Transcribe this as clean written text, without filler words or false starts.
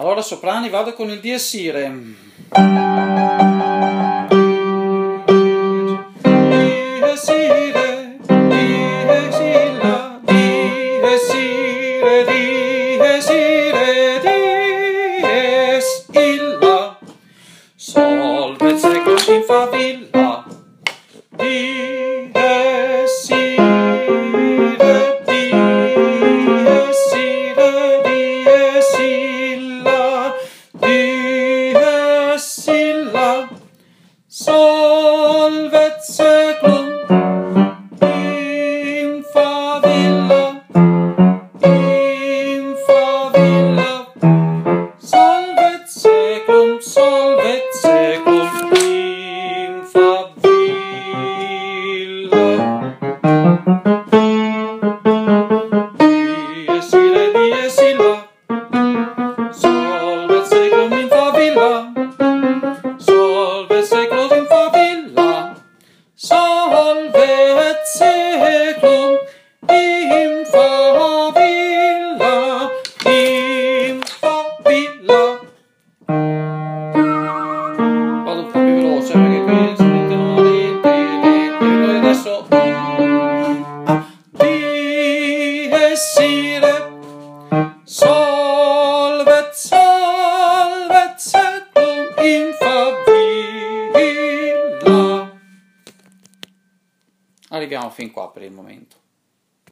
Allora soprani, vado con il dies irae. Dies irae, dies illa, dies irae, dies irae, dies illa. Sol vet seclum in fa villa. Dies irae, dies irae, dies illa, dies illa. Sol vet seclum in fa villa, in fa villa. Sol vet seclum in fa villa. Dies irae, dies illa. Sol vet seclum in fa villa. Sol vet seclum in fa villa. Sol vet seclum in fa villa. In fa villa. Vado un po' più veloce perché qui si mettono le adesso. Dies irae. Sol vet seclum in fa villa. Arriviamo fin qua per il momento.